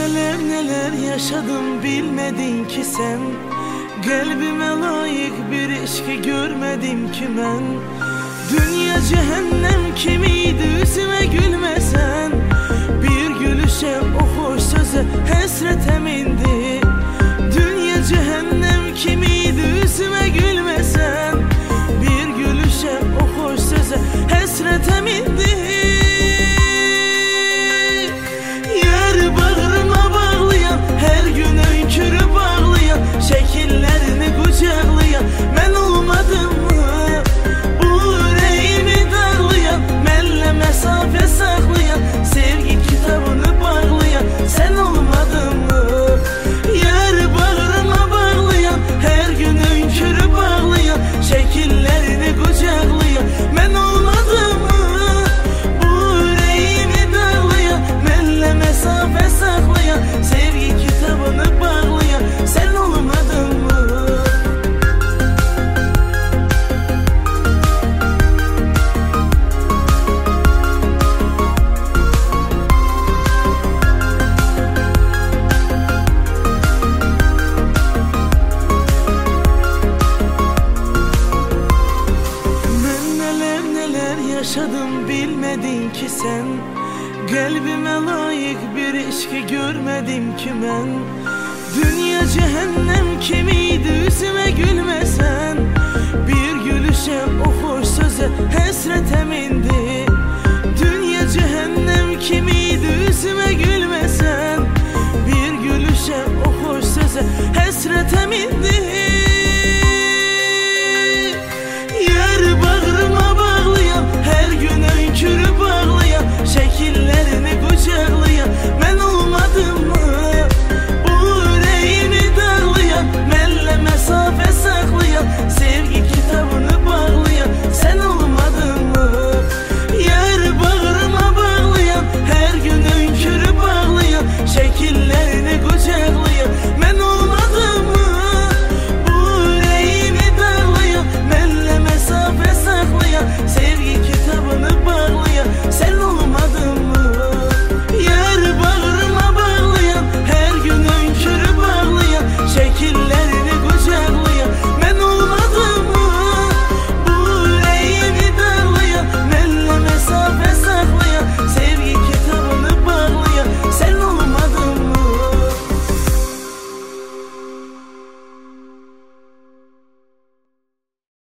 neler neler yaşadım bilmedin ki sen. Kalbime layık bir eşki görmedim ki ben. Dünya cehennem kimiydi yüzüme gülmesen. Bir gülüşe o hoş söze hasretem indi. Dünya cehennem kimiydi yüzüme gülmesen. Bir gülüşe o hoş söze hasretem indi. Yar bağrıma bağlayan, her gün öykürüp ağlayan, şekillerini kucaklayan ben olmadım mı? Bu yüreğimi darlayan, benle mesafe saklayan, sevgi kitabını bağlayan sen olmadın mı? Yar bağrıma bağlayan, her gün öykürüp ağlayan, şekillerini kucaklayan ben olmadım mı? Bu yüreğimi darlayan, benle mesafe saklayan, sevgi kitabını bağlayan sen olmadın mı? Yaşadım bilmedin ki sen. Kalbime layık bir eşki görmedim ki ben. Dünya cehennem kimiydi yüzüme gülmesen. Bir gülüşe o hoş söze hasretem indi. Dünya cehennem kimiydi yüzüme gülmesen. Bir gülüşe o hoş söze hasretem indi.